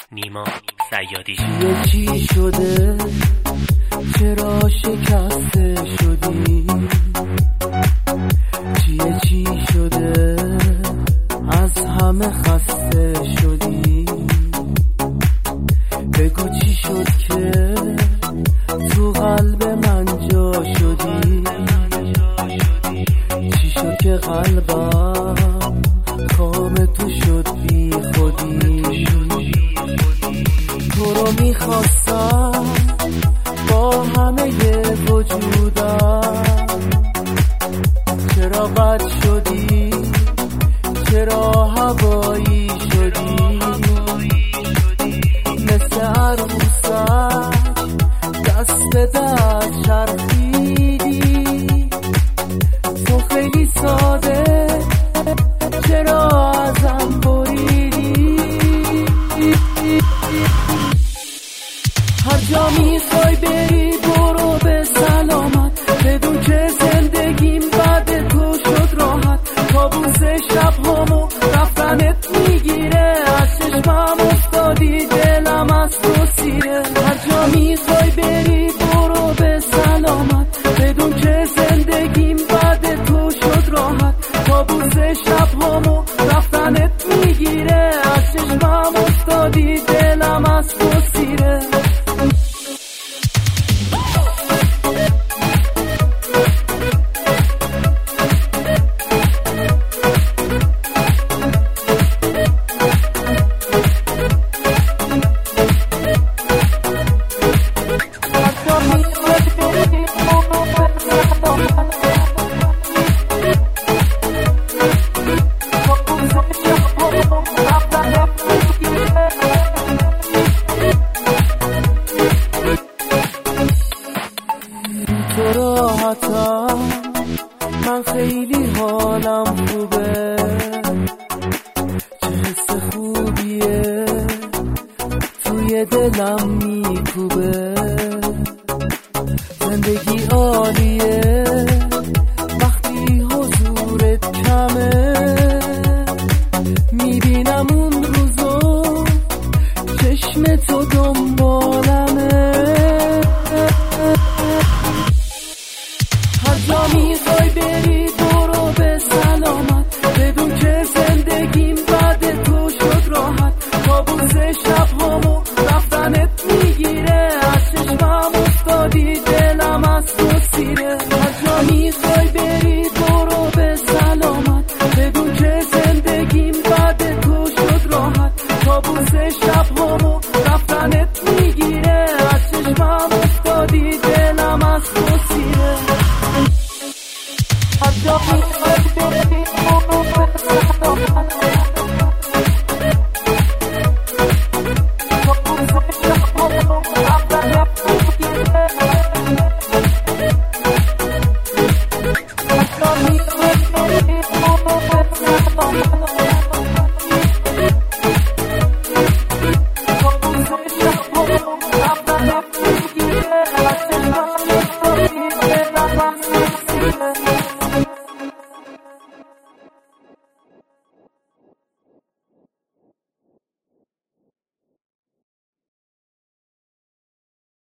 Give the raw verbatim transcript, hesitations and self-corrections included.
نیما صیادی. چیه چی شده؟ چرا شکسته شدی؟ چیه چی شده؟ از همه خسته شدی؟ بگو چی شد که تو قلب من جا شدی؟ چی شد که قلبم کام تو شد بی خودی؟ تو رو میخواستم با همه وجودم، چرا بد شدی؟ چرا هوایی شدی؟ مثل عروسک دست به دست چرخیدی. تو خیلی ساده چرا ازم بریدی؟ هر جا میخوای بری برو به سلامت، بدون که زندگیم بعد تو شد راحت. کابوس شب همو رفتنت میگیره، از چشمم افتادی دلم از تو سیره. هر جا میخوای بری برو به سلامت، بدون که زندگیم بعد تو شد راحت. کابوس شب همو رفتنت میگیره، از چشمم افتادی دلم از تو سیره. تو راحتم، من خیلی حالم خوبه، چه حس خوبیه توی دلم میکوبه. زندگی عالیه وقتی حضورت کمه، میبینم اون روزو چشم تو دنبالمه. هر جا میخوای بری برو به سلامت، بدون که زندگیم بعد تو شد راحت. کابوس شب همو رفتنت میگیره، از چشمم افتادی دلم از تو سیره.